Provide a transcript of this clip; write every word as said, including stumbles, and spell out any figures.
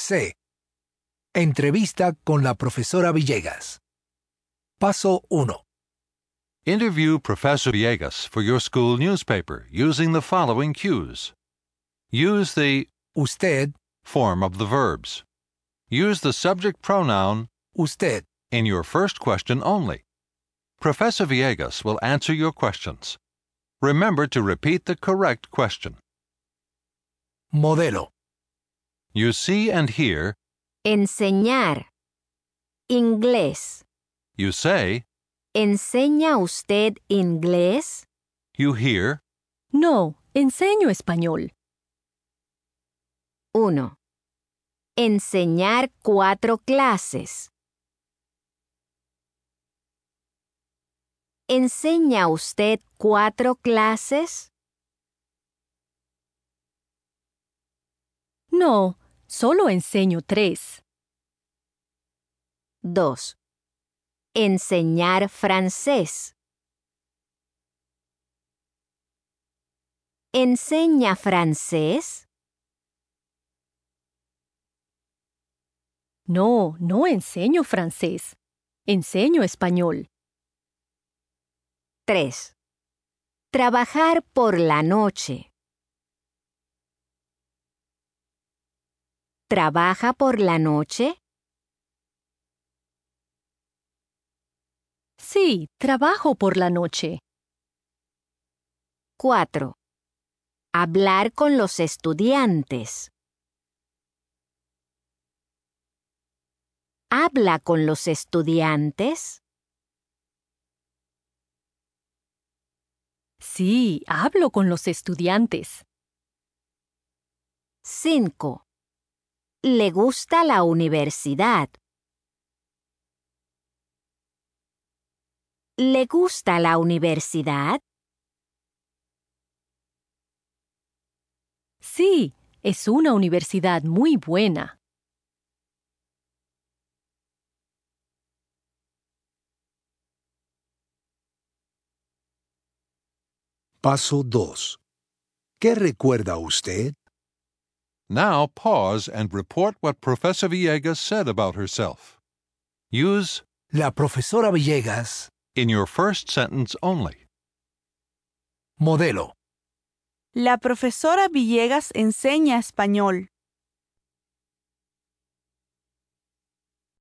C. Entrevista con la profesora Villegas. Paso uno. Interview Professor Villegas for your school newspaper using the following cues. Use the Usted, form of the verbs. Use the subject pronoun usted. in your first question only. Professor Villegas will answer your questions. Remember to repeat the correct question. Modelo. You see and hear, Enseñar. Inglés. you say, ¿Enseña usted inglés? you hear, No, enseño español. uno. Enseñar cuatro clases. ¿Enseña usted cuatro clases? No, solo enseño tres. dos. Enseñar francés. ¿Enseña francés? No, no enseño francés. Enseño español. tres. Trabajar por la noche. ¿Trabaja por la noche? Sí, trabajo por la noche. cuatro. Hablar con los estudiantes. ¿Habla con los estudiantes? Sí, hablo con los estudiantes. cinco. ¿Le gusta la universidad? ¿Le gusta la universidad? Sí, es una universidad muy buena. Paso dos. ¿Qué recuerda usted? now pause and report what Professor Villegas said about herself. Use La profesora Villegas. in your first sentence only. Modelo. La profesora Villegas enseña español.